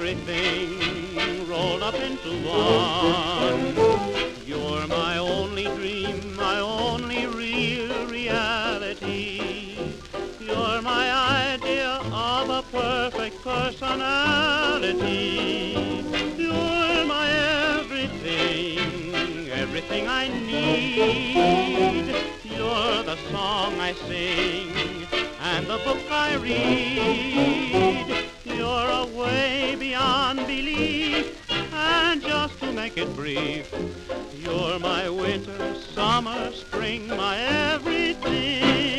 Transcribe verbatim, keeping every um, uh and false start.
everything rolled up into one. You're my only dream, my only real reality. You're my idea of a perfect personality. You're my everything, everything I need. You're the song I sing and the book I read. You're a way beyond belief, and just to make it brief, you're my winter, summer, spring, my everything.